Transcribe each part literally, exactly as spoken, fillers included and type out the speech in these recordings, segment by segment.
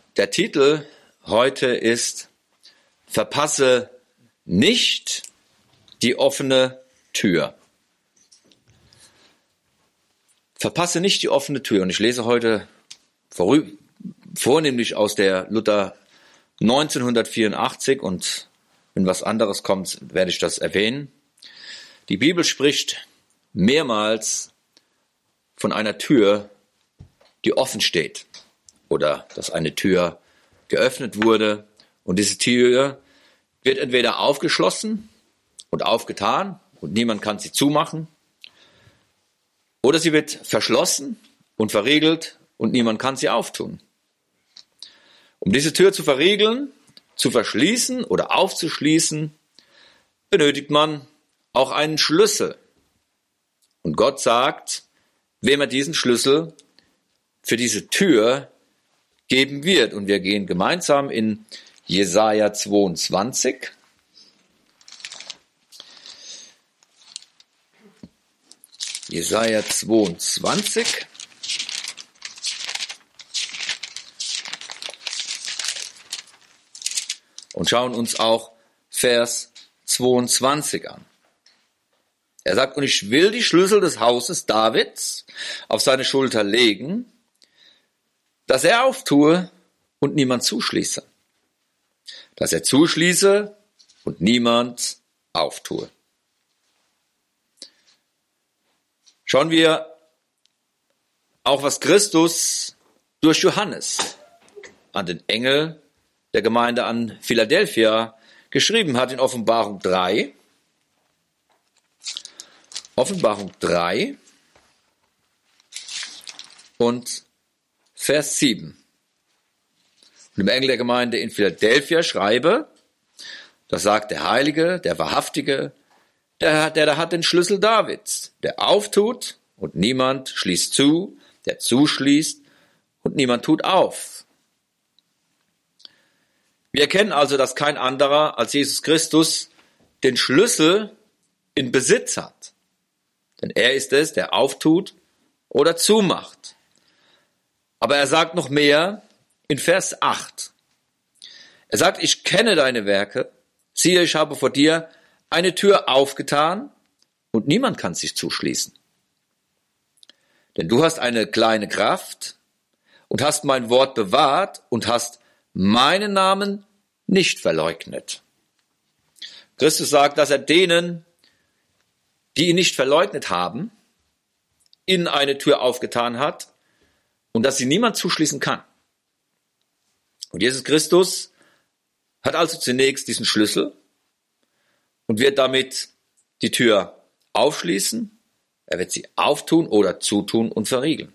Der Titel heute ist Verpasse nicht die offene Tür. Verpasse nicht die offene Tür. Und ich lese heute vorüber, vornehmlich aus der Luther neunzehnhundertvierundachtzig, und wenn was anderes kommt, werde ich das erwähnen. Die Bibel spricht mehrmals von einer Tür, die offen steht, oder dass eine Tür geöffnet wurde, und diese Tür wird entweder aufgeschlossen und aufgetan und niemand kann sie zumachen, oder sie wird verschlossen und verriegelt und niemand kann sie auftun. Um diese Tür zu verriegeln, zu verschließen oder aufzuschließen, benötigt man auch einen Schlüssel. Und Gott sagt, wem er diesen Schlüssel für diese Tür geben wird. Und wir gehen gemeinsam in Jesaja zweiundzwanzig. Jesaja zweiundzwanzig. Und schauen uns auch Vers zweiundzwanzig an. Er sagt, und ich will die Schlüssel des Hauses Davids auf seine Schulter legen, dass er auftue und niemand zuschließe. Dass er zuschließe und niemand auftue. Schauen wir auch, was Christus durch Johannes an den Engel der Gemeinde an Philadelphia geschrieben hat in Offenbarung drei. Offenbarung drei und Vers sieben. Und dem Engel der Gemeinde in Philadelphia schreibe, das sagt der Heilige, der Wahrhaftige, der, der da hat den Schlüssel Davids, der auftut und niemand schließt zu, der zuschließt und niemand tut auf. Wir erkennen also, dass kein anderer als Jesus Christus den Schlüssel in Besitz hat. Denn er ist es, der auftut oder zumacht. Aber er sagt noch mehr in Vers acht. Er sagt, ich kenne deine Werke, siehe, ich habe vor dir eine Tür aufgetan und niemand kann sich zuschließen. Denn du hast eine kleine Kraft und hast mein Wort bewahrt und hast meinen Namen nicht verleugnet. Christus sagt, dass er denen, die ihn nicht verleugnet haben, ihnen eine Tür aufgetan hat und dass sie niemand zuschließen kann. Und Jesus Christus hat also zunächst diesen Schlüssel und wird damit die Tür aufschließen, er wird sie auftun oder zutun und verriegeln.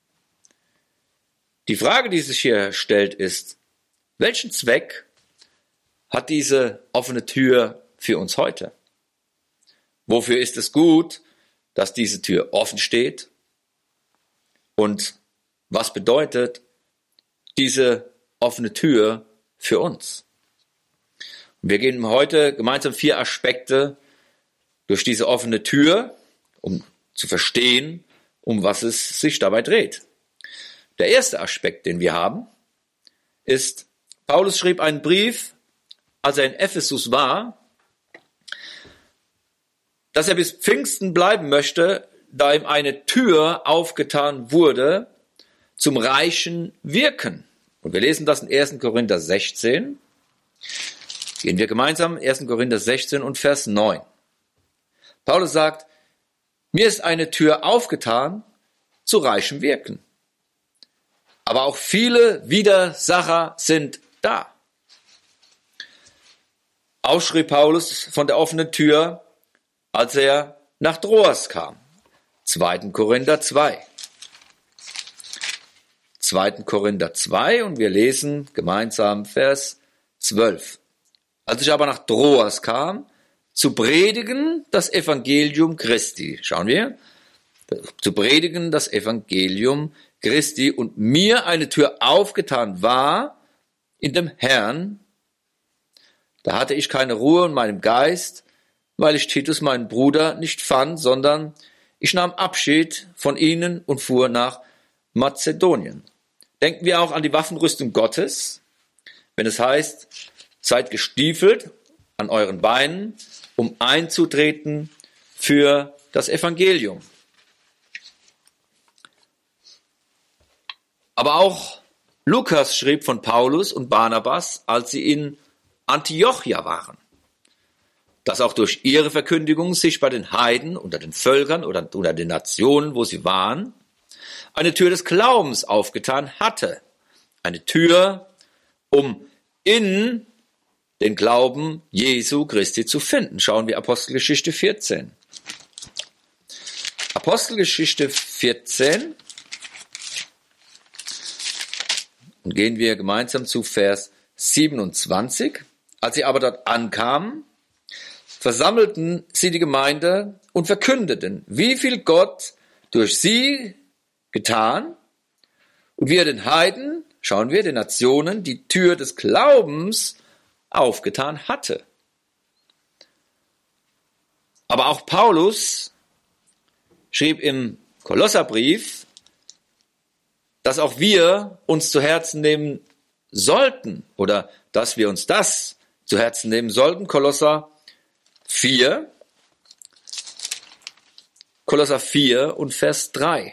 Die Frage, die sich hier stellt, ist, welchen Zweck hat diese offene Tür für uns heute? Wofür ist es gut, dass diese Tür offen steht? Und was bedeutet diese offene Tür für uns? Und wir gehen heute gemeinsam vier Aspekte durch diese offene Tür, um zu verstehen, um was es sich dabei dreht. Der erste Aspekt, den wir haben, ist, Paulus schrieb einen Brief, als er in Ephesus war, dass er bis Pfingsten bleiben möchte, da ihm eine Tür aufgetan wurde zum reichen Wirken. Und wir lesen das in ersten Korinther sechzehn. Gehen wir gemeinsam, ersten Korinther sechzehn und Vers neun. Paulus sagt, mir ist eine Tür aufgetan zu reichem Wirken. Aber auch viele Widersacher sind da. Auch schrieb Paulus von der offenen Tür, als er nach Troas kam. zweiten Korinther zwei. zweiten Korinther zwei und wir lesen gemeinsam Vers zwölf. Als ich aber nach Troas kam, zu predigen das Evangelium Christi. Schauen wir. Zu predigen das Evangelium Christi und mir eine Tür aufgetan war in dem Herrn. Da hatte ich keine Ruhe in meinem Geist, weil ich Titus, meinen Bruder, nicht fand, sondern ich nahm Abschied von ihnen und fuhr nach Mazedonien. denken wir auch an die Waffenrüstung Gottes, wenn es heißt, seid gestiefelt an euren Beinen, um einzutreten für das Evangelium. Aber auch Lukas schrieb von Paulus und Barnabas, als sie in Antiochia waren, dass auch durch ihre Verkündigung sich bei den Heiden, unter den Völkern oder unter den Nationen, wo sie waren, eine Tür des Glaubens aufgetan hatte. Eine Tür, um in den Glauben Jesu Christi zu finden. Schauen wir Apostelgeschichte vierzehn. Apostelgeschichte vierzehn. Und gehen wir gemeinsam zu Vers siebenundzwanzig. Als sie aber dort ankamen, versammelten sie die Gemeinde und verkündeten, wie viel Gott durch sie getan und wie er den Heiden, schauen wir, den Nationen, die Tür des Glaubens aufgetan hatte. Aber auch Paulus schrieb im Kolosserbrief, dass auch wir uns zu Herzen nehmen sollten oder dass wir uns das zu Herzen nehmen sollten. Kolosser vier, Kolosser vier und Vers drei.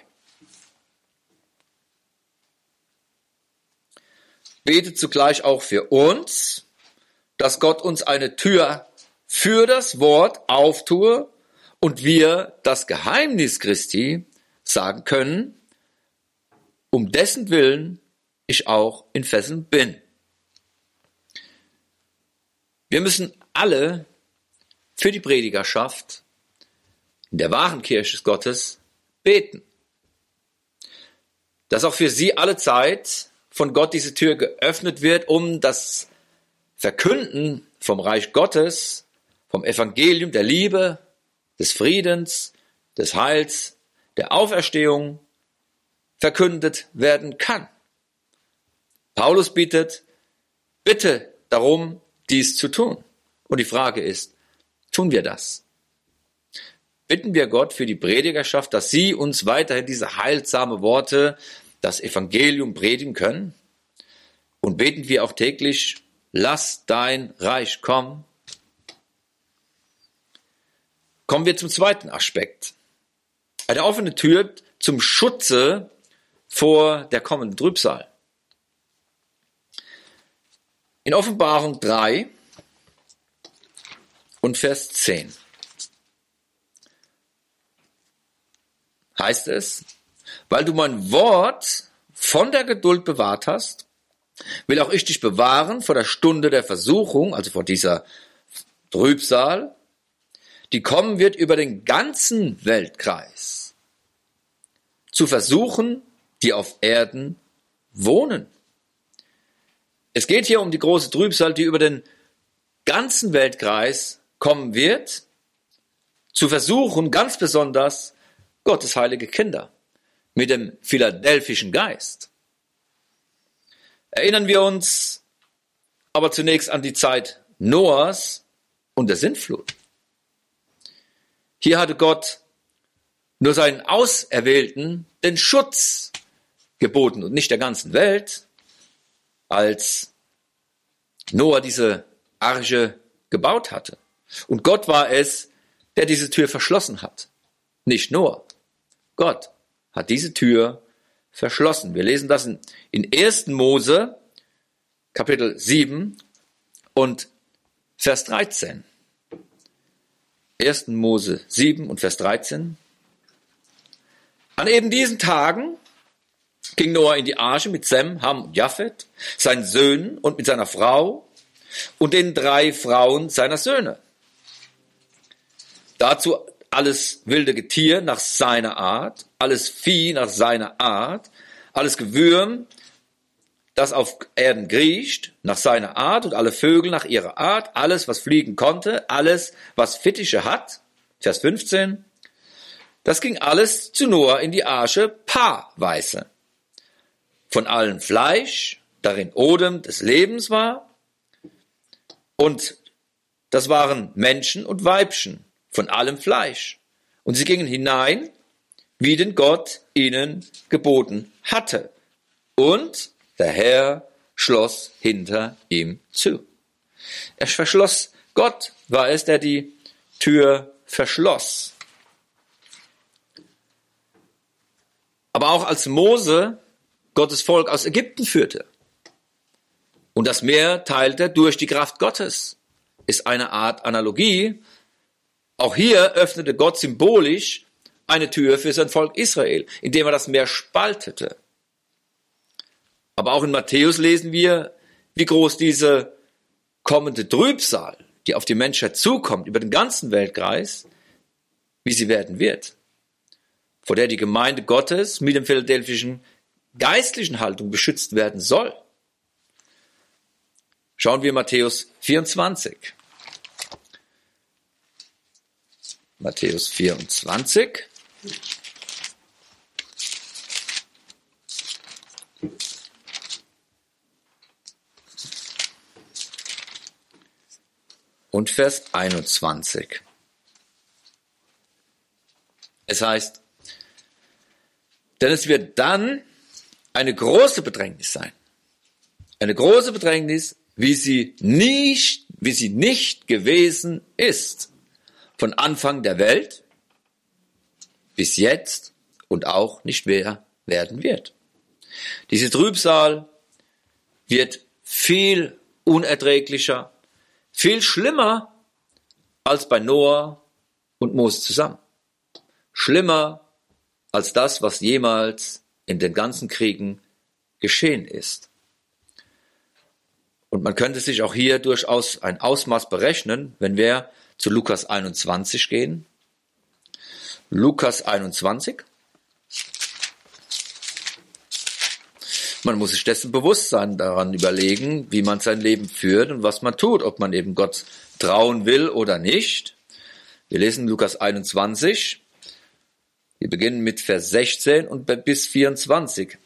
Betet zugleich auch für uns, dass Gott uns eine Tür für das Wort auftue und wir das Geheimnis Christi sagen können, um dessen Willen ich auch in Fesseln bin. Wir müssen alle für die Predigerschaft in der wahren Kirche Gottes beten, dass auch für sie alle Zeit von Gott diese Tür geöffnet wird, um das Verkünden vom Reich Gottes, vom Evangelium der Liebe, des Friedens, des Heils, der Auferstehung verkündet werden kann. Paulus bittet, bitte darum, dies zu tun. Und die Frage ist, tun wir das? Bitten wir Gott für die Predigerschaft, dass sie uns weiterhin diese heilsame Worte, das Evangelium predigen können? Und beten wir auch täglich, lass dein Reich kommen? Kommen wir zum zweiten Aspekt. Eine offene Tür zum Schutze vor der kommenden Trübsal. In Offenbarung drei und Vers zehn heißt es, weil du mein Wort von der Geduld bewahrt hast, will auch ich dich bewahren vor der Stunde der Versuchung, also vor dieser Trübsal, die kommen wird über den ganzen Weltkreis, zu versuchen, die auf Erden wohnen. Es geht hier um die große Trübsal, die über den ganzen Weltkreis kommen wird, zu versuchen, ganz besonders Gottes heilige Kinder mit dem philadelphischen Geist. Erinnern wir uns aber zunächst an die Zeit Noahs und der Sintflut. Hier hatte Gott nur seinen Auserwählten den Schutz geboten und nicht der ganzen Welt, als Noah diese Arche gebaut hatte. Und Gott war es, der diese Tür verschlossen hat. Nicht Noah. Gott hat diese Tür verschlossen. Wir lesen das in, in ersten Mose, Kapitel sieben und Vers dreizehn. ersten Mose sieben und Vers dreizehn. An eben diesen Tagen ging Noah in die Arche mit Sem, Ham und Japhet, seinen Söhnen und mit seiner Frau und den drei Frauen seiner Söhne. Dazu alles wilde Getier nach seiner Art, alles Vieh nach seiner Art, alles Gewürm, das auf Erden kriecht, nach seiner Art und alle Vögel nach ihrer Art, alles, was fliegen konnte, alles, was Fittiche hat. Vers fünfzehn. Das ging alles zu Noah in die Arche paarweise. Von allem Fleisch, darin Odem des Lebens war, und das waren Menschen und Weibchen, von allem Fleisch. Und sie gingen hinein, wie denn Gott ihnen geboten hatte. Und der Herr schloss hinter ihm zu. Er verschloss, Gott war es, der die Tür verschloss. Aber auch als Mose Gottes Volk aus Ägypten führte und das Meer teilte durch die Kraft Gottes, ist eine Art Analogie. Auch hier öffnete Gott symbolisch eine Tür für sein Volk Israel, indem er das Meer spaltete. Aber auch in Matthäus lesen wir, wie groß diese kommende Trübsal, die auf die Menschheit zukommt, über den ganzen Weltkreis, wie sie werden wird. Vor der die Gemeinde Gottes mit dem philadelphischen geistlichen Haltung beschützt werden soll. Schauen wir Matthäus vierundzwanzig. Matthäus vierundzwanzig. Und Vers einundzwanzig. Es heißt, denn es wird dann eine große Bedrängnis sein. Eine große Bedrängnis, wie sie nicht, wie sie nicht gewesen ist. Von Anfang der Welt bis jetzt und auch nicht mehr werden wird. Diese Trübsal wird viel unerträglicher, viel schlimmer als bei Noah und Mose zusammen. Schlimmer als das, was jemals in den ganzen Kriegen geschehen ist. Und man könnte sich auch hier durchaus ein Ausmaß berechnen, wenn wir zu Lukas einundzwanzig gehen. Lukas einundzwanzig. Man muss sich dessen bewusst sein, daran überlegen, wie man sein Leben führt und was man tut, ob man eben Gott trauen will oder nicht. Wir lesen Lukas einundzwanzig. Wir beginnen mit Vers sechzehn und bis vierundzwanzig.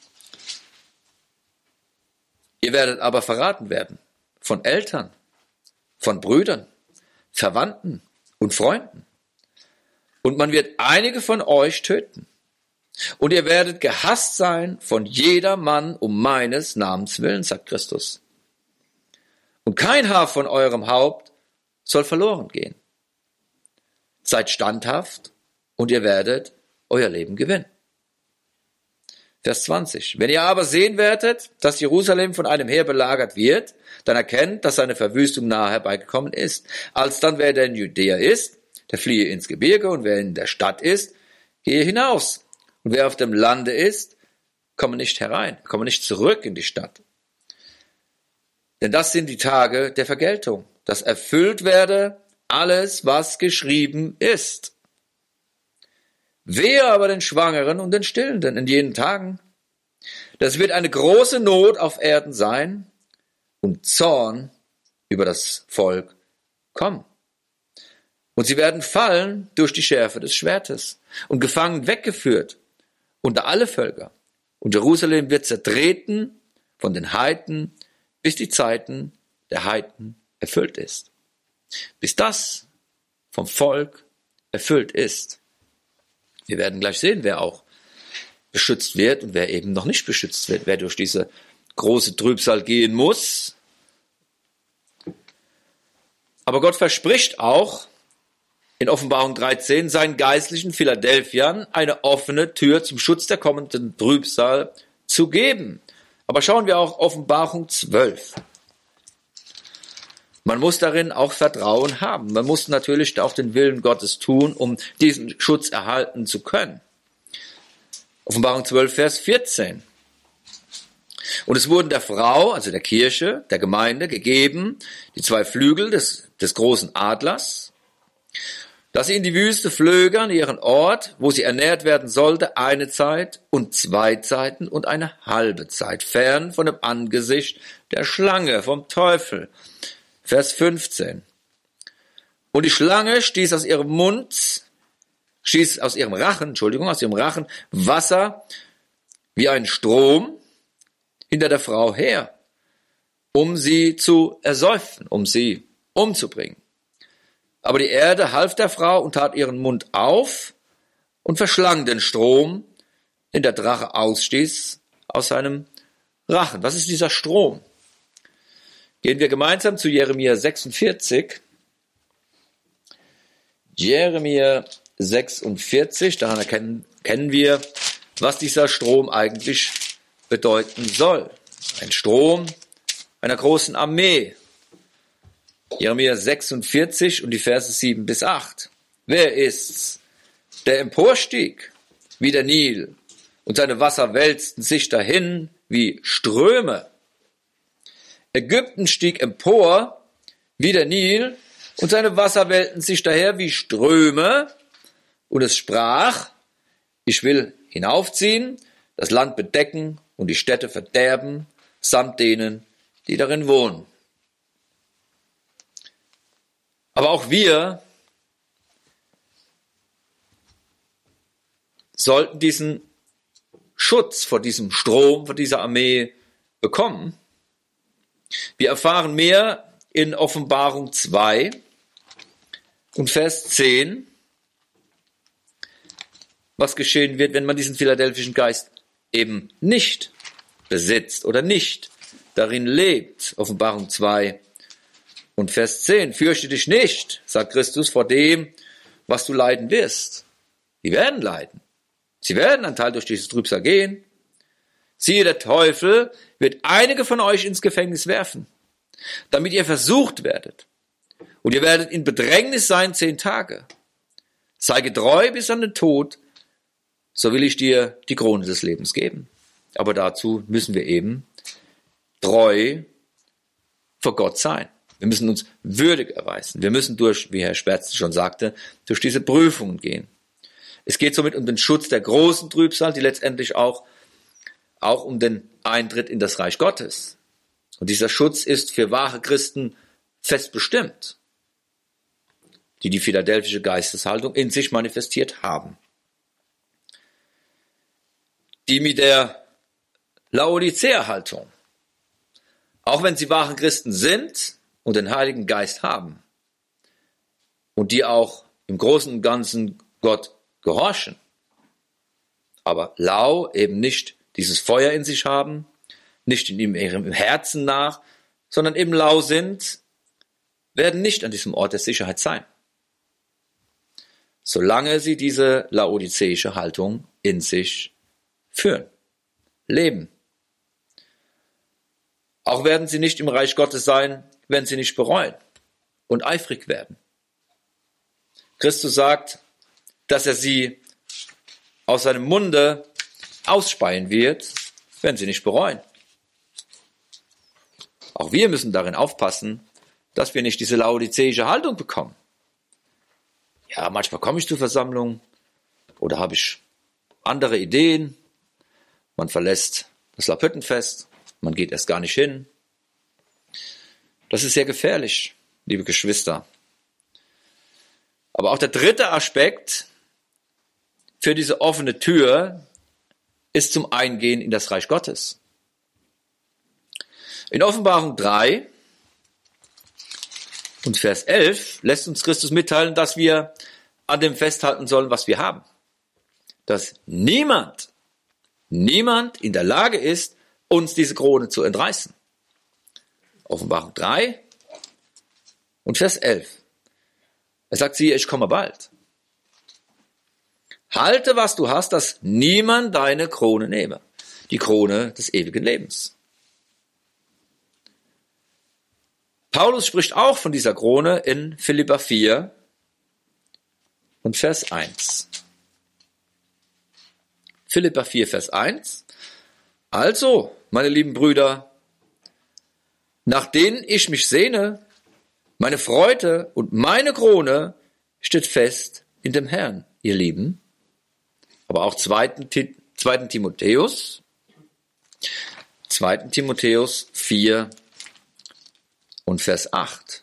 Ihr werdet aber verraten werden von Eltern, von Brüdern, Verwandten und Freunden. Und man wird einige von euch töten. Und ihr werdet gehasst sein von jedermann um meines Namens willen, sagt Christus. Und kein Haar von eurem Haupt soll verloren gehen. Seid standhaft und ihr werdet euer Leben gewinnen. Vers zwanzig. Wenn ihr aber sehen werdet, dass Jerusalem von einem Heer belagert wird, dann erkennt, dass seine Verwüstung nahe herbeigekommen ist. Alsdann, wer der in Judäa ist, der fliehe ins Gebirge, und wer in der Stadt ist, gehe hinaus. Und wer auf dem Lande ist, komme nicht herein, komme nicht zurück in die Stadt. Denn das sind die Tage der Vergeltung, dass erfüllt werde alles, was geschrieben ist. Wehe aber den Schwangeren und den Stillenden in jenen Tagen. Das wird eine große Not auf Erden sein und Zorn über das Volk kommen. Und sie werden fallen durch die Schärfe des Schwertes und gefangen weggeführt unter alle Völker. Und Jerusalem wird zertreten von den Heiden, bis die Zeiten der Heiden erfüllt ist. Bis das vom Volk erfüllt ist. Wir werden gleich sehen, wer auch beschützt wird und wer eben noch nicht beschützt wird, wer durch diese große Trübsal gehen muss. Aber Gott verspricht auch in Offenbarung dreizehn seinen geistlichen Philadelphiern eine offene Tür zum Schutz der kommenden Trübsal zu geben. Aber schauen wir auch Offenbarung zwölf. Man muss darin auch Vertrauen haben. Man muss natürlich auch den Willen Gottes tun, um diesen Schutz erhalten zu können. Offenbarung zwölf, Vers vierzehn. Und es wurden der Frau, also der Kirche, der Gemeinde, gegeben, die zwei Flügel des, des großen Adlers, dass sie in die Wüste flöge, an ihren Ort, wo sie ernährt werden sollte, eine Zeit und zwei Zeiten und eine halbe Zeit, fern von dem Angesicht der Schlange, vom Teufel. Vers fünfzehn. Und die Schlange stieß aus ihrem Mund, stieß aus ihrem Rachen, Entschuldigung, aus ihrem Rachen Wasser wie ein Strom hinter der Frau her, um sie zu ersäufen, um sie umzubringen. Aber die Erde half der Frau und tat ihren Mund auf und verschlang den Strom, den der Drache ausstieß aus seinem Rachen. Was ist dieser Strom? Gehen wir gemeinsam zu Jeremia sechsundvierzig. Jeremia sechsundvierzig, daran erkennen, kennen wir, was dieser Strom eigentlich bedeuten soll. Ein Strom einer großen Armee. Jeremia sechsundvierzig und die Verse sieben bis acht. Wer ist's, der emporstieg wie der Nil und seine Wasser wälzten sich dahin wie Ströme? Ägypten stieg empor wie der Nil und seine Wasser wälzten sich daher wie Ströme, und es sprach, ich will hinaufziehen, das Land bedecken und die Städte verderben, samt denen, die darin wohnen. Aber auch wir sollten diesen Schutz vor diesem Strom, vor dieser Armee bekommen. Wir erfahren mehr in Offenbarung zwei und Vers zehn, was geschehen wird, wenn man diesen philadelphischen Geist eben nicht besitzt oder nicht darin lebt. Offenbarung zwei und Vers zehn. Fürchte dich nicht, sagt Christus, vor dem, was du leiden wirst. Sie werden leiden. Sie werden ein Teil durch dieses Trübsal gehen. Siehe, der Teufel wird einige von euch ins Gefängnis werfen, damit ihr versucht werdet. Und ihr werdet in Bedrängnis sein zehn Tage. Sei getreu bis an den Tod, so will ich dir die Krone des Lebens geben. Aber dazu müssen wir eben treu vor Gott sein. Wir müssen uns würdig erweisen. Wir müssen durch, wie Herr Sperz schon sagte, durch diese Prüfungen gehen. Es geht somit um den Schutz der großen Trübsal, die letztendlich auch, auch um den Eintritt in das Reich Gottes. Und dieser Schutz ist für wahre Christen fest bestimmt, die die philadelphische Geisteshaltung in sich manifestiert haben. Die mit der Laodicea-Haltung, auch wenn sie wahre Christen sind und den Heiligen Geist haben und die auch im Großen und Ganzen Gott gehorchen, aber lau eben nicht dieses Feuer in sich haben, nicht in ihrem Herzen nach, sondern eben lau sind, werden nicht an diesem Ort der Sicherheit sein, solange sie diese laodizäische Haltung in sich führen, leben. Auch werden sie nicht im Reich Gottes sein, wenn sie nicht bereuen und eifrig werden. Christus sagt, dass er sie aus seinem Munde ausspeien wird, wenn sie nicht bereuen. Auch wir müssen darin aufpassen, dass wir nicht diese laodizäische Haltung bekommen. Ja, manchmal komme ich zur Versammlung oder habe ich andere Ideen. Man verlässt das Laubhüttenfest, man geht erst gar nicht hin. Das ist sehr gefährlich, liebe Geschwister. Aber auch der dritte Aspekt für diese offene Tür ist zum Eingehen in das Reich Gottes. In Offenbarung drei und Vers elf lässt uns Christus mitteilen, dass wir an dem festhalten sollen, was wir haben. Dass niemand, niemand in der Lage ist, uns diese Krone zu entreißen. Offenbarung drei und Vers elf. Er sagt, siehe, ich komme bald. Halte, was du hast, dass niemand deine Krone nehme. Die Krone des ewigen Lebens. Paulus spricht auch von dieser Krone in Philipper vier und Vers eins. Philipper vier, Vers eins. Also, meine lieben Brüder, nach denen ich mich sehne, meine Freude und meine Krone steht fest in dem Herrn, ihr Lieben. Aber auch zweiten Timotheus, zweiten Timotheus vier und Vers acht.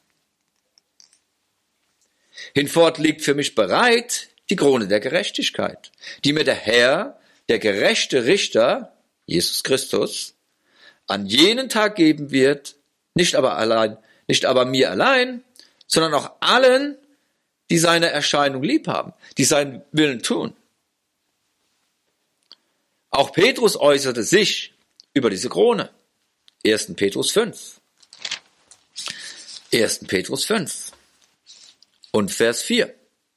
Hinfort liegt für mich bereit die Krone der Gerechtigkeit, die mir der Herr, der gerechte Richter, Jesus Christus, an jenen Tag geben wird, nicht aber allein, nicht aber mir allein, sondern auch allen, die seine Erscheinung lieb haben, die seinen Willen tun. Auch Petrus äußerte sich über diese Krone. ersten Petrus fünf. ersten Petrus fünf und Vers vier.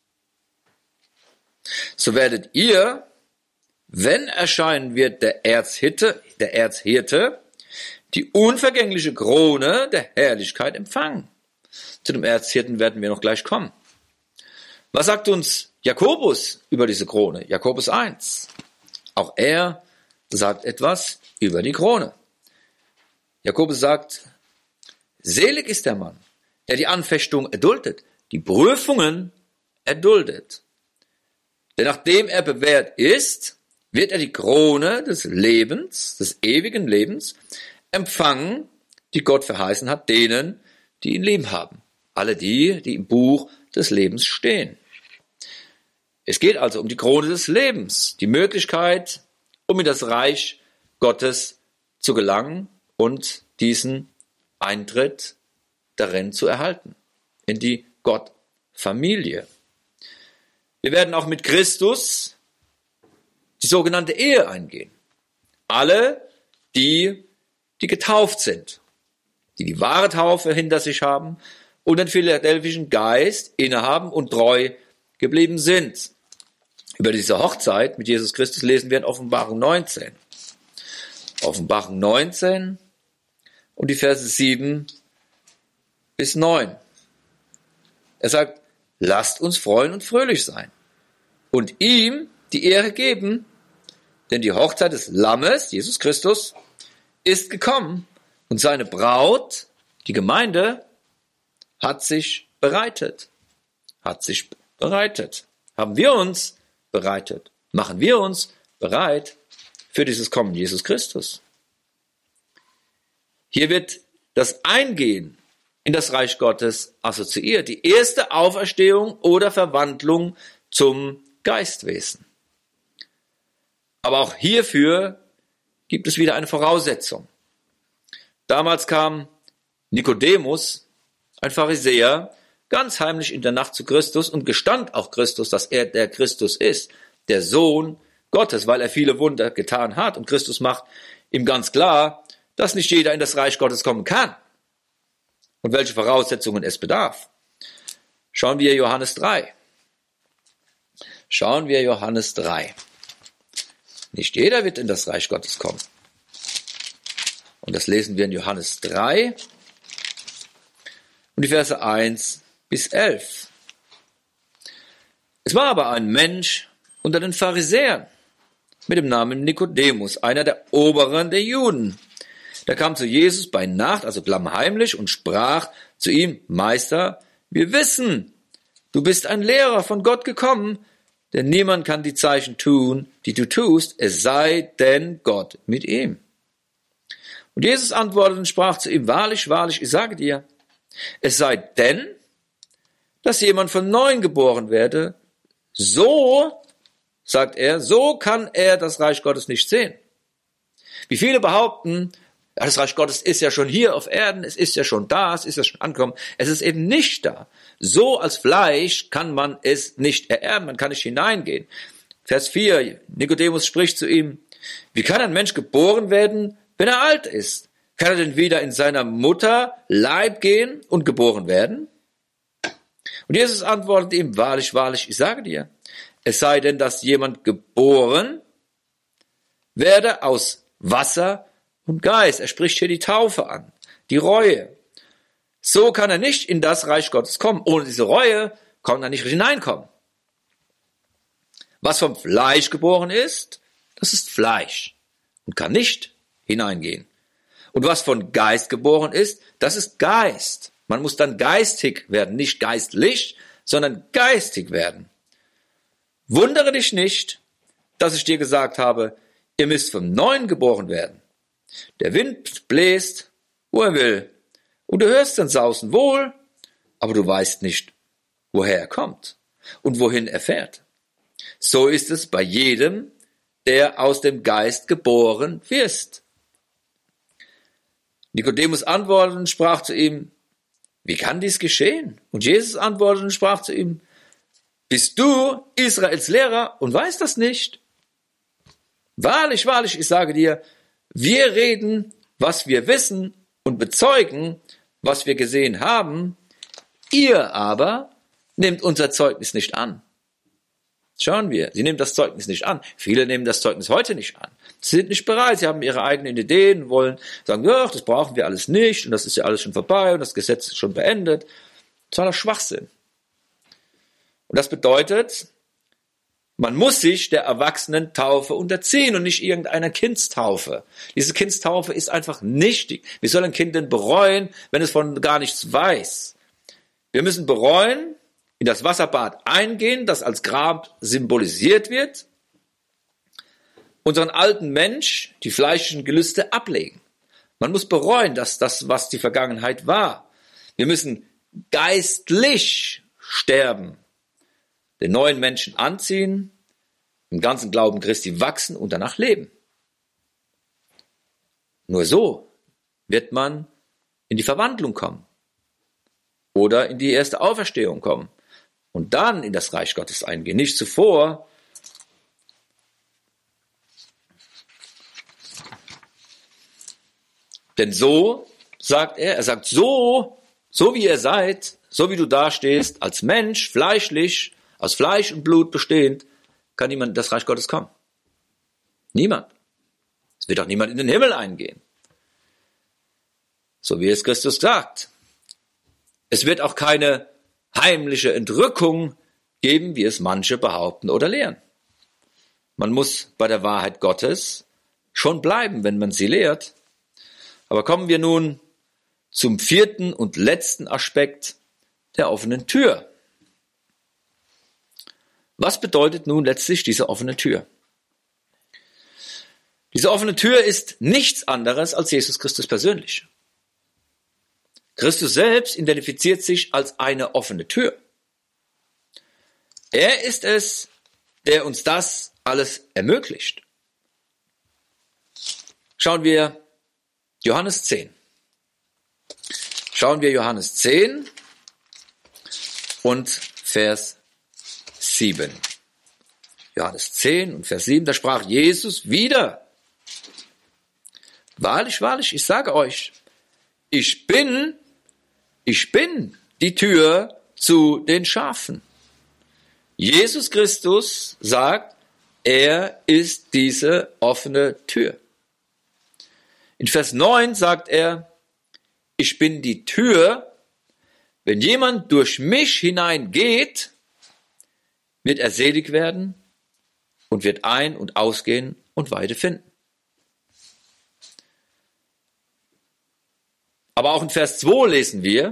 So werdet ihr, wenn erscheinen wird der Erzhirte, der Erzhirte, die unvergängliche Krone der Herrlichkeit empfangen. Zu dem Erzhirten werden wir noch gleich kommen. Was sagt uns Jakobus über diese Krone? Jakobus eins. Auch er sagt etwas über die Krone. Jakobus sagt, selig ist der Mann, der die Anfechtung erduldet, die Prüfungen erduldet. Denn nachdem er bewährt ist, wird er die Krone des Lebens, des ewigen Lebens, empfangen, die Gott verheißen hat, denen, die ihn lieb haben. Alle die, die im Buch des Lebens stehen. Es geht also um die Krone des Lebens, die Möglichkeit, um in das Reich Gottes zu gelangen und diesen Eintritt darin zu erhalten, in die Gottfamilie. Wir werden auch mit Christus die sogenannte Ehe eingehen. Alle, die, die getauft sind, die die wahre Taufe hinter sich haben und den philadelphischen Geist innehaben und treu geblieben sind. Über diese Hochzeit mit Jesus Christus lesen wir in Offenbarung neunzehn. Offenbarung neunzehn und die Verse sieben bis neun. Er sagt, lasst uns freuen und fröhlich sein und ihm die Ehre geben, denn die Hochzeit des Lammes, Jesus Christus, ist gekommen und seine Braut, die Gemeinde, hat sich bereitet. Hat sich bereitet. Haben wir uns bereitet? Machen wir uns bereit für dieses Kommen Jesus Christus? Hier wird das Eingehen in das Reich Gottes assoziiert. Die erste Auferstehung oder Verwandlung zum Geistwesen. Aber auch hierfür gibt es wieder eine Voraussetzung. Damals kam Nikodemus, ein Pharisäer, ganz heimlich in der Nacht zu Christus und gestand auch Christus, dass er der Christus ist, der Sohn Gottes, weil er viele Wunder getan hat. Und Christus macht ihm ganz klar, dass nicht jeder in das Reich Gottes kommen kann und welche Voraussetzungen es bedarf. Schauen wir Johannes drei. Schauen wir Johannes drei. Nicht jeder wird in das Reich Gottes kommen. Und das lesen wir in Johannes drei und die Verse eins bis elf. Es war aber ein Mensch unter den Pharisäern mit dem Namen Nikodemus, einer der Oberen der Juden. Der kam zu Jesus bei Nacht, also klammheimlich, und sprach zu ihm, Meister, wir wissen, du bist ein Lehrer von Gott gekommen, denn niemand kann die Zeichen tun, die du tust, es sei denn Gott mit ihm. Und Jesus antwortete und sprach zu ihm, wahrlich, wahrlich, ich sage dir, es sei denn, dass jemand von neuem geboren werde, so, sagt er, so kann er das Reich Gottes nicht sehen. Wie viele behaupten, das Reich Gottes ist ja schon hier auf Erden, es ist ja schon da, es ist ja schon angekommen. Es ist eben nicht da. So als Fleisch kann man es nicht ererben, man kann nicht hineingehen. Vers vier, Nikodemus spricht zu ihm, wie kann ein Mensch geboren werden, wenn er alt ist? Kann er denn wieder in seiner Mutter Leib gehen und geboren werden? Und Jesus antwortet ihm, wahrlich, wahrlich, ich sage dir, es sei denn, dass jemand geboren werde aus Wasser und Geist. Er spricht hier die Taufe an, die Reue. So kann er nicht in das Reich Gottes kommen. Ohne diese Reue kann er nicht hineinkommen. Was vom Fleisch geboren ist, das ist Fleisch und kann nicht hineingehen. Und was von Geist geboren ist, das ist Geist. Man muss dann geistig werden, nicht geistlich, sondern geistig werden. Wundere dich nicht, dass ich dir gesagt habe, ihr müsst vom Neuen geboren werden. Der Wind bläst, wo er will, und du hörst sein Sausen wohl, aber du weißt nicht, woher er kommt und wohin er fährt. So ist es bei jedem, der aus dem Geist geboren wird. Nikodemus antwortete und sprach zu ihm, wie kann dies geschehen? Und Jesus antwortete und sprach zu ihm, bist du Israels Lehrer und weißt das nicht? Wahrlich, wahrlich, ich sage dir, wir reden was wir wissen und bezeugen, was wir gesehen haben. Ihr aber nehmt unser Zeugnis nicht an. Schauen wir, sie nehmen das Zeugnis nicht an. Viele nehmen das Zeugnis heute nicht an. Sie sind nicht bereit, sie haben ihre eigenen Ideen, wollen sagen, ja, das brauchen wir alles nicht und das ist ja alles schon vorbei und das Gesetz ist schon beendet. Totaler Schwachsinn. Und das bedeutet, man muss sich der Erwachsenentaufe unterziehen und nicht irgendeiner Kindstaufe. Diese Kindstaufe ist einfach nichtig. Wie soll ein Kind denn bereuen, wenn es von gar nichts weiß? Wir müssen bereuen, in das Wasserbad eingehen, das als Grab symbolisiert wird, unseren alten Mensch, die fleischlichen Gelüste ablegen. Man muss bereuen, dass das, was die Vergangenheit war. Wir müssen geistlich sterben, den neuen Menschen anziehen, im ganzen Glauben Christi wachsen und danach leben. Nur so wird man in die Verwandlung kommen oder in die erste Auferstehung kommen und dann in das Reich Gottes eingehen, nicht zuvor. Denn so, sagt er, er sagt so, so wie ihr seid, so wie du dastehst, als Mensch, fleischlich, aus Fleisch und Blut bestehend, kann niemand in das Reich Gottes kommen. Niemand. Es wird auch niemand in den Himmel eingehen. So wie es Christus sagt. Es wird auch keine heimliche Entrückung geben, wie es manche behaupten oder lehren. Man muss bei der Wahrheit Gottes schon bleiben, wenn man sie lehrt. Aber kommen wir nun zum vierten und letzten Aspekt der offenen Tür. Was bedeutet nun letztlich diese offene Tür? Diese offene Tür ist nichts anderes als Jesus Christus persönlich. Christus selbst identifiziert sich als eine offene Tür. Er ist es, der uns das alles ermöglicht. Schauen wir Johannes zehn. Schauen wir Johannes zehn und Vers sieben. Johannes zehn und Vers sieben, da sprach Jesus wieder: Wahrlich, wahrlich, ich sage euch, ich bin, ich bin die Tür zu den Schafen. Jesus Christus sagt, er ist diese offene Tür. In Vers neun sagt er, ich bin die Tür, wenn jemand durch mich hineingeht, wird er selig werden und wird ein- und ausgehen und Weide finden. Aber auch in Vers zwei lesen wir,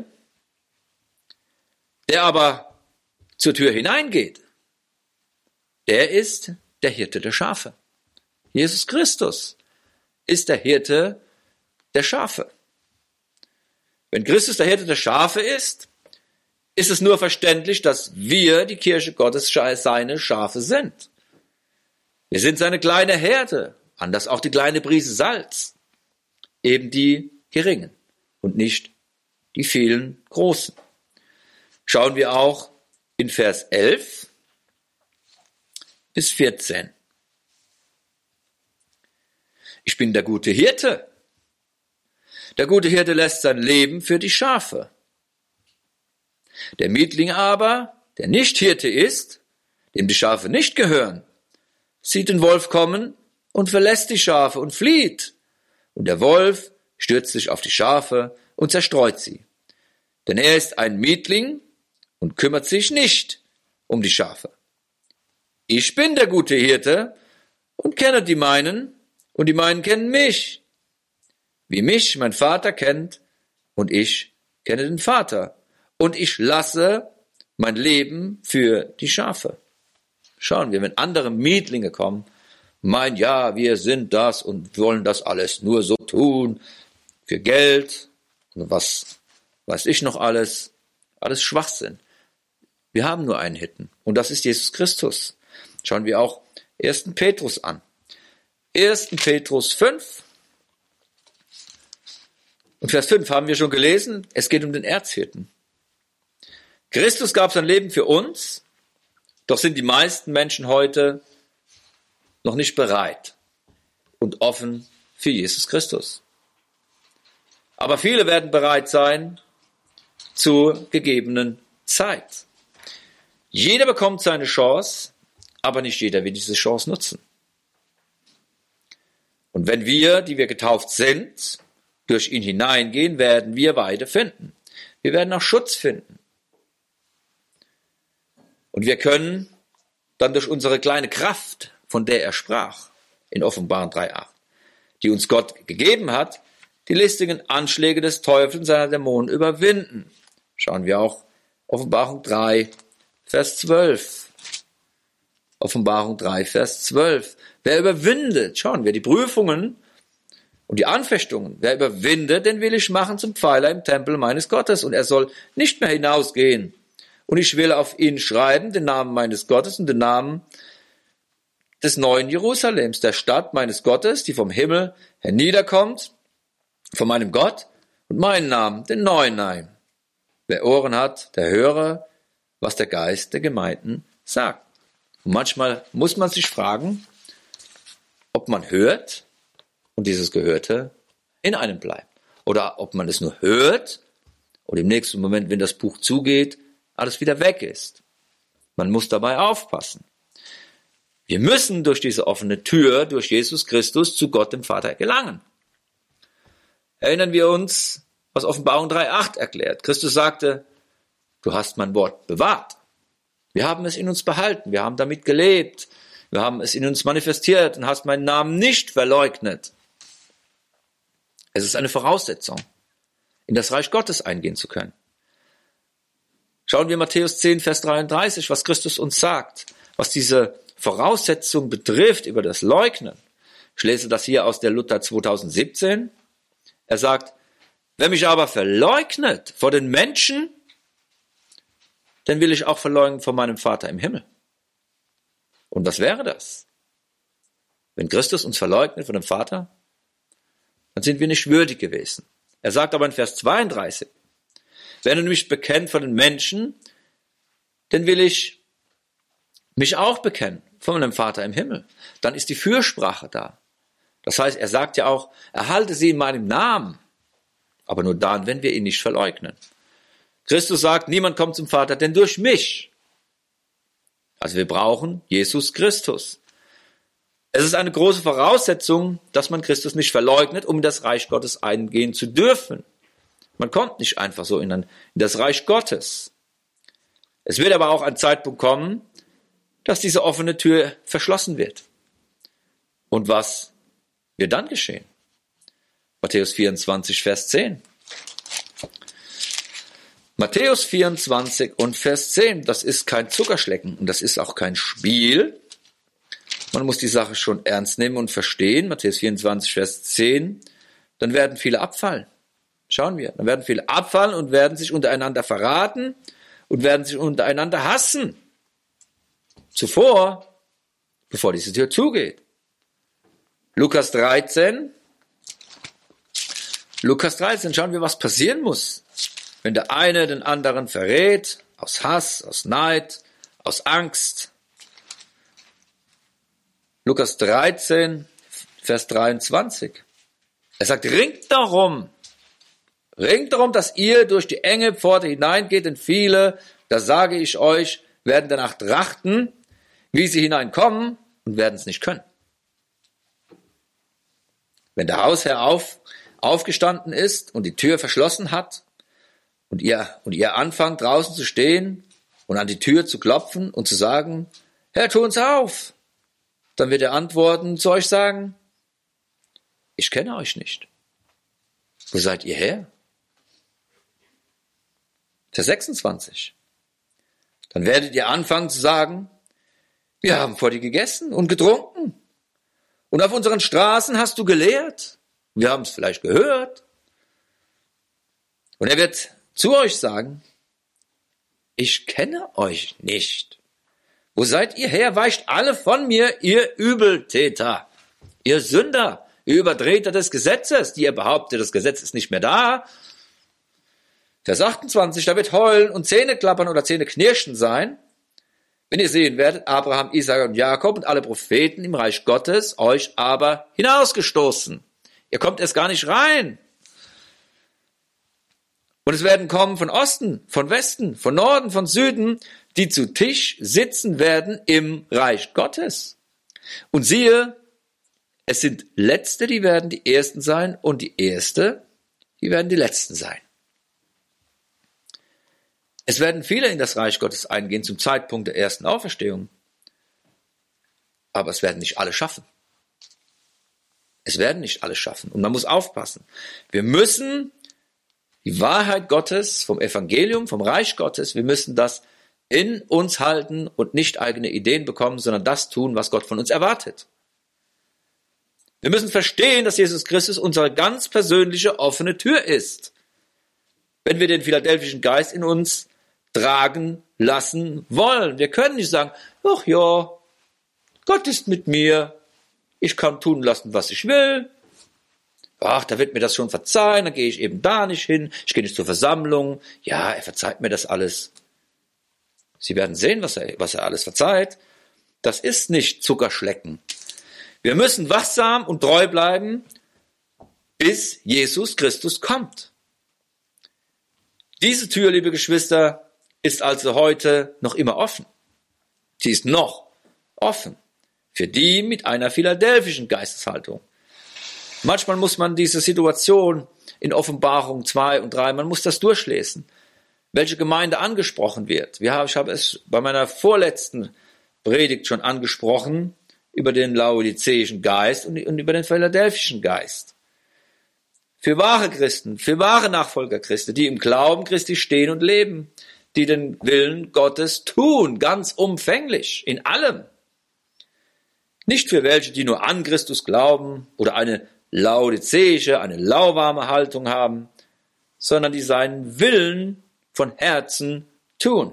der aber zur Tür hineingeht, der ist der Hirte der Schafe. Jesus Christus ist der Hirte der Schafe. Wenn Christus der Hirte der Schafe ist, ist es nur verständlich, dass wir, die Kirche Gottes, seine Schafe sind. Wir sind seine kleine Herde, anders auch die kleine Prise Salz, eben die geringen und nicht die vielen großen. Schauen wir auch in Vers elf bis vierzehn. Ich bin der gute Hirte. Der gute Hirte lässt sein Leben für die Schafe. Der Mietling aber, der nicht Hirte ist, dem die Schafe nicht gehören, sieht den Wolf kommen und verlässt die Schafe und flieht. Und der Wolf stürzt sich auf die Schafe und zerstreut sie. Denn er ist ein Mietling und kümmert sich nicht um die Schafe. Ich bin der gute Hirte und kenne die meinen, und die meinen kennen mich, wie mich mein Vater kennt, und ich kenne den Vater. Und ich lasse mein Leben für die Schafe. Schauen wir, wenn andere Mietlinge kommen, meinen, ja, wir sind das und wollen das alles nur so tun, für Geld, und was weiß ich noch alles, alles Schwachsinn. Wir haben nur einen Hirten, und das ist Jesus Christus. Schauen wir auch ersten Petrus an. ersten Petrus fünf und Vers fünf haben wir schon gelesen, es geht um den Erzhirten. Christus gab sein Leben für uns, doch sind die meisten Menschen heute noch nicht bereit und offen für Jesus Christus. Aber viele werden bereit sein zur gegebenen Zeit. Jeder bekommt seine Chance, aber nicht jeder will diese Chance nutzen. Und wenn wir, die wir getauft sind, durch ihn hineingehen, werden wir Weide finden. Wir werden auch Schutz finden. Und wir können dann durch unsere kleine Kraft, von der er sprach, in Offenbarung drei acht, die uns Gott gegeben hat, die listigen Anschläge des Teufels und seiner Dämonen überwinden. Schauen wir auch Offenbarung drei, Vers zwölf. Offenbarung drei, Vers zwölf. Wer überwindet, schauen wir die Prüfungen und die Anfechtungen. Wer überwindet, den will ich machen zum Pfeiler im Tempel meines Gottes. Und er soll nicht mehr hinausgehen. Und ich will auf ihn schreiben, den Namen meines Gottes und den Namen des neuen Jerusalems, der Stadt meines Gottes, die vom Himmel herniederkommt, von meinem Gott und meinen Namen, den neuen Namen. Wer Ohren hat, der höre, was der Geist der Gemeinden sagt. Und manchmal muss man sich fragen, ob man hört und dieses Gehörte in einem bleibt. Oder ob man es nur hört und im nächsten Moment, wenn das Buch zugeht, alles wieder weg ist. Man muss dabei aufpassen. Wir müssen durch diese offene Tür, durch Jesus Christus, zu Gott dem Vater gelangen. Erinnern wir uns, was Offenbarung drei acht erklärt. Christus sagte, du hast mein Wort bewahrt. Wir haben es in uns behalten, wir haben damit gelebt, wir haben es in uns manifestiert und hast meinen Namen nicht verleugnet. Es ist eine Voraussetzung, in das Reich Gottes eingehen zu können. Schauen wir Matthäus zehn, Vers dreiunddreißig, was Christus uns sagt, was diese Voraussetzung betrifft über das Leugnen. Ich lese das hier aus der Luther zweitausendsiebzehn. Er sagt, wer mich aber verleugnet vor den Menschen, den will ich auch verleugnen vor meinem Vater im Himmel. Und was wäre das? Wenn Christus uns verleugnet von dem Vater, dann sind wir nicht würdig gewesen. Er sagt aber in Vers zweiunddreißig, wenn er mich bekennt vor den Menschen, dann will ich mich auch bekennen von meinem Vater im Himmel. Dann ist die Fürsprache da. Das heißt, er sagt ja auch, erhalte sie in meinem Namen, aber nur dann, wenn wir ihn nicht verleugnen. Christus sagt, niemand kommt zum Vater, denn durch mich. Also wir brauchen Jesus Christus. Es ist eine große Voraussetzung, dass man Christus nicht verleugnet, um in das Reich Gottes eingehen zu dürfen. Man kommt nicht einfach so in, ein, in das Reich Gottes. Es wird aber auch ein Zeitpunkt kommen, dass diese offene Tür verschlossen wird. Und was wird dann geschehen? Matthäus vierundzwanzig, Vers zehn. Matthäus vierundzwanzig und Vers zehn, das ist kein Zuckerschlecken und das ist auch kein Spiel. Man muss die Sache schon ernst nehmen und verstehen. Matthäus vierundzwanzig, Vers zehn, dann werden viele abfallen. Schauen wir, dann werden viele abfallen und werden sich untereinander verraten und werden sich untereinander hassen. Zuvor, bevor diese Tür zugeht. Lukas dreizehn, Lukas dreizehn, schauen wir, was passieren muss, wenn der eine den anderen verrät, aus Hass, aus Neid, aus Angst. Lukas dreizehn, Vers dreiundzwanzig. Er sagt, ringt darum, ringt darum, dass ihr durch die enge Pforte hineingeht, denn viele, da sage ich euch, werden danach trachten, wie sie hineinkommen und werden es nicht können. Wenn der Hausherr auf, aufgestanden ist und die Tür verschlossen hat und ihr, und ihr anfangt draußen zu stehen und an die Tür zu klopfen und zu sagen, Herr, tu uns auf, dann wird er antworten, zu euch sagen, ich kenne euch nicht. Wo seid ihr her? Vers sechsundzwanzig. Dann werdet ihr anfangen zu sagen, wir haben vor dir gegessen und getrunken. Und auf unseren Straßen hast du gelehrt. Wir haben es vielleicht gehört. Und er wird zu euch sagen, ich kenne euch nicht. Wo seid ihr her? Weicht alle von mir, ihr Übeltäter, ihr Sünder, ihr Übertreter des Gesetzes, die ihr behauptet, das Gesetz ist nicht mehr da. Vers achtundzwanzig, da wird Heulen und Zähneklappern oder Zähneknirschen sein, wenn ihr sehen werdet, Abraham, Isaak und Jakob und alle Propheten im Reich Gottes, euch aber hinausgestoßen. Ihr kommt erst gar nicht rein. Und es werden kommen von Osten, von Westen, von Norden, von Süden, die zu Tisch sitzen werden im Reich Gottes. Und siehe, es sind Letzte, die werden die Ersten sein, und die Erste, die werden die Letzten sein. Es werden viele in das Reich Gottes eingehen zum Zeitpunkt der ersten Auferstehung. Aber es werden nicht alle schaffen. Es werden nicht alle schaffen. Und man muss aufpassen. Wir müssen die Wahrheit Gottes, vom Evangelium, vom Reich Gottes, wir müssen das in uns halten und nicht eigene Ideen bekommen, sondern das tun, was Gott von uns erwartet. Wir müssen verstehen, dass Jesus Christus unsere ganz persönliche offene Tür ist. Wenn wir den philadelphischen Geist in uns tragen lassen wollen. Wir können nicht sagen, ach ja, Gott ist mit mir, ich kann tun lassen, was ich will. Ach, da wird mir das schon verzeihen, dann gehe ich eben da nicht hin, ich gehe nicht zur Versammlung. Ja, er verzeiht mir das alles. Sie werden sehen, was er, was er alles verzeiht. Das ist nicht Zuckerschlecken. Wir müssen wachsam und treu bleiben, bis Jesus Christus kommt. Diese Tür, liebe Geschwister, ist also heute noch immer offen. Sie ist noch offen für die mit einer philadelphischen Geisteshaltung. Manchmal muss man diese Situation in Offenbarung zwei und drei, man muss das durchlesen, welche Gemeinde angesprochen wird. Wir haben, ich habe es bei meiner vorletzten Predigt schon angesprochen, über den laodizäischen Geist und über den philadelphischen Geist. Für wahre Christen, für wahre Nachfolger Christi, die im Glauben Christi stehen und leben, die den Willen Gottes tun, ganz umfänglich, in allem. Nicht für welche, die nur an Christus glauben oder eine laodizäische, eine lauwarme Haltung haben, sondern die seinen Willen von Herzen tun.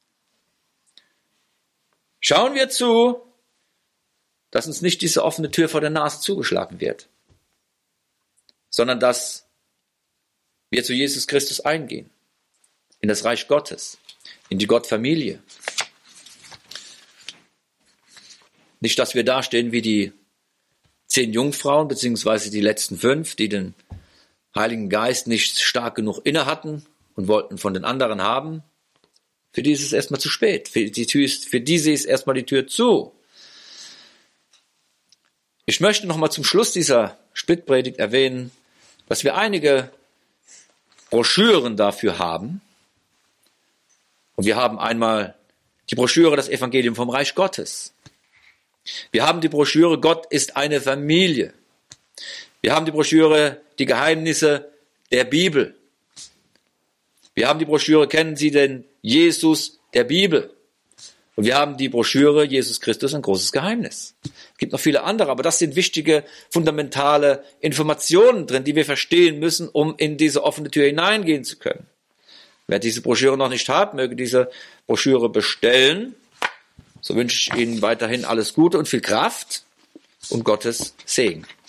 Schauen wir zu, dass uns nicht diese offene Tür vor der Nase zugeschlagen wird, sondern dass wir zu Jesus Christus eingehen, in das Reich Gottes, in die Gottfamilie. Nicht, dass wir dastehen wie die zehn Jungfrauen, beziehungsweise die letzten fünf, die den Heiligen Geist nicht stark genug inne hatten und wollten von den anderen haben. Für die ist es erstmal zu spät. Für die Tür ist, für diese ist erstmal die Tür zu. Ich möchte noch mal zum Schluss dieser Splittpredigt erwähnen, dass wir einige Broschüren dafür haben. Und wir haben einmal die Broschüre Das Evangelium vom Reich Gottes. Wir haben die Broschüre Gott ist eine Familie. Wir haben die Broschüre Die Geheimnisse der Bibel. Wir haben die Broschüre Kennen Sie den Jesus der Bibel? Und wir haben die Broschüre Jesus Christus, ein großes Geheimnis. Es gibt noch viele andere, aber das sind wichtige, fundamentale Informationen drin, die wir verstehen müssen, um in diese offene Tür hineingehen zu können. Wer diese Broschüre noch nicht hat, möge diese Broschüre bestellen. So wünsche ich Ihnen weiterhin alles Gute und viel Kraft und Gottes Segen.